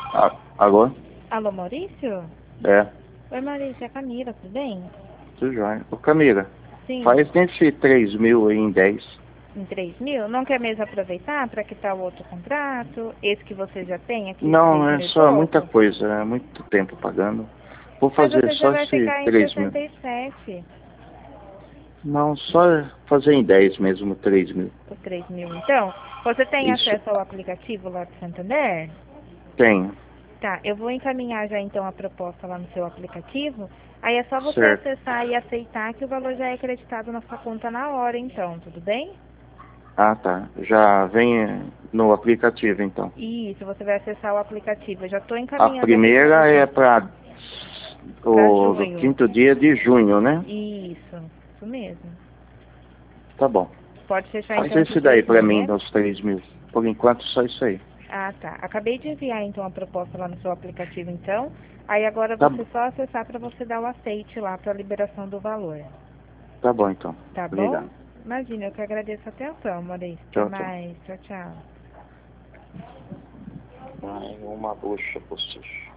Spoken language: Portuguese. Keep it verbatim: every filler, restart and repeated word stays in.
Ah, alô? Alô, Maurício? É, Oi, Maurício, é a Camila, tudo bem? tudo jóia. Ô Camila, Sim. faz nesse três mil aí em dez. Em três mil? Não quer mesmo aproveitar para quitar o outro contrato? Esse que você já tem aqui, Não, três é mil e só muita pouco? coisa, é muito tempo pagando. Vou Mas fazer você já só vai esse ficar em três mil. sessenta e sete. Não, só fazer em dez mesmo, três mil. O três mil, então. Você tem Isso, acesso ao aplicativo lá do Santander? tenho, Tá, eu vou encaminhar já então a proposta lá no seu aplicativo. Aí é só você certo. acessar e aceitar que o valor já é acreditado na sua conta na hora, então, tudo bem? Ah, tá. Já vem no aplicativo, então. Isso, você vai acessar o aplicativo. Eu já estou A encaminhando aqui para primeira é você. para Para o do junho. quinto dia de junho, né? Isso, isso mesmo. Tá bom. Pode fechar Faz então esse esse daí três pra mil, mim, né? dos três mil. Por enquanto, só isso aí. Ah, tá. Acabei de enviar então a proposta lá no seu aplicativo, então. Aí agora Tá, você só acessar para você dar o aceite lá para a liberação do valor. tá bom, então. Tá bom? Obrigado. Imagina, eu que agradeço a atenção, Maurício. Até Tchau, tchau. mais. Tchau, tchau. Ai, uma bucha, possível.